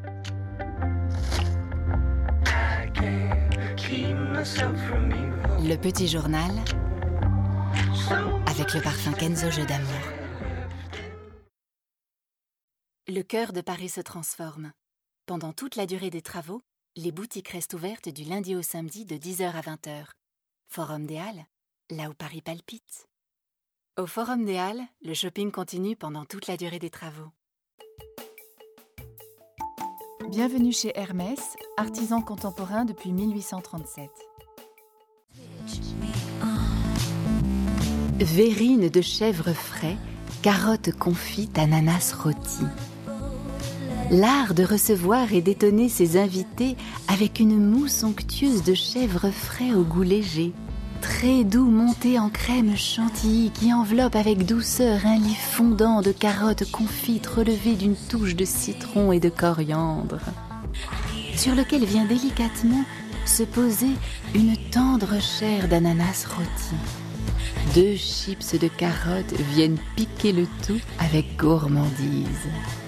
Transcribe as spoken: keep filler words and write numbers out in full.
Le petit journal avec le parfum Kenzo Jeux d'amour. Le cœur de Paris se transforme. Pendant toute la durée des travaux, les boutiques restent ouvertes du lundi au samedi de dix heures à vingt heures. Forum des Halles, là où Paris palpite. Au Forum des Halles, le shopping continue pendant toute la durée des travaux. Bienvenue chez Hermès, artisan contemporain depuis mille huit cent trente-sept. Verrine de chèvre frais, carottes confites, ananas rôti. L'art de recevoir et d'étonner ses invités avec une mousse onctueuse de chèvre frais au goût léger, très doux monté en crème chantilly qui enveloppe avec douceur un lit fondant de carottes confites relevé d'une touche de citron et de coriandre, sur lequel vient délicatement se poser une tendre chair d'ananas rôti. Deux chips de carottes viennent piquer le tout avec gourmandise.